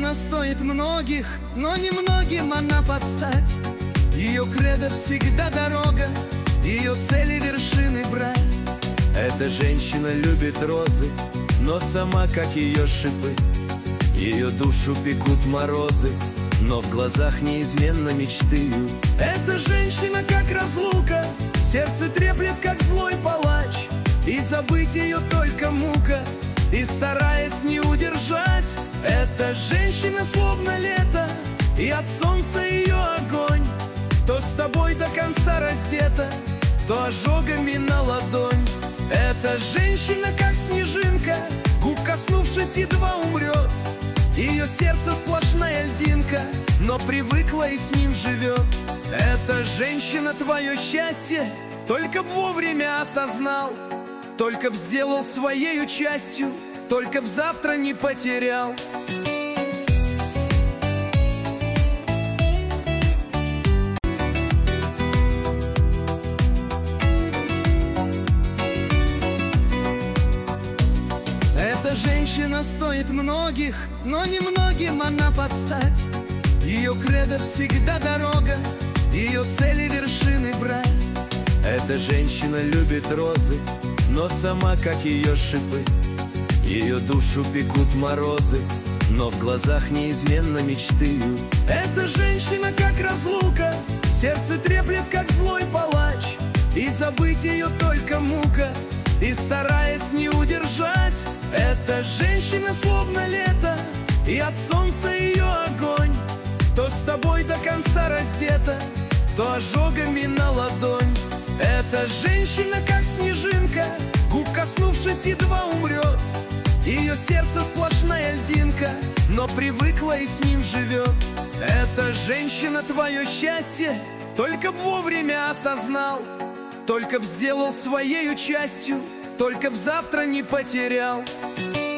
женщина стоит многих, но немногим она подстать. Ее кредо всегда дорога, ее цели вершины брать. Эта женщина любит розы, но сама как ее шипы. Ее душу пекут морозы, но в глазах неизменно мечты. Эта женщина как разлука, сердце треплет как злой палач. И забыть ее только мука, и стараясь не удержать. Эта женщина словно лето, и от солнца ее огонь. То с тобой до конца раздета, то ожогами на ладонь. Эта женщина как снежинка, губ коснувшись едва умрет. Ее сердце сплошная льдинка, но привыкла и с ним живет. Эта женщина твое счастье, только б вовремя осознал, только б сделал своею частью, только б завтра не потерял. Эта женщина стоит многих, но немногим она подстать. Ее кредо всегда дорога, ее цели вершины брать. Эта женщина любит розы, но сама как ее шипы. Ее душу пекут морозы, но в глазах неизменно мечты. Эта женщина как разлука, сердце треплет как злой палач. И забыть ее только мука, и стараясь не удержать. Эта женщина словно лето, и от солнца ее огонь. То с тобой до конца раздета, то ожогами на ладонь. Эта женщина как снежинка, губ коснувшись едва умрет. Ее сердце сплошная льдинка, но привыкла и с ним живет. Эта женщина твое счастье, только б вовремя осознал, только б сделал своею частью, только б завтра не потерял.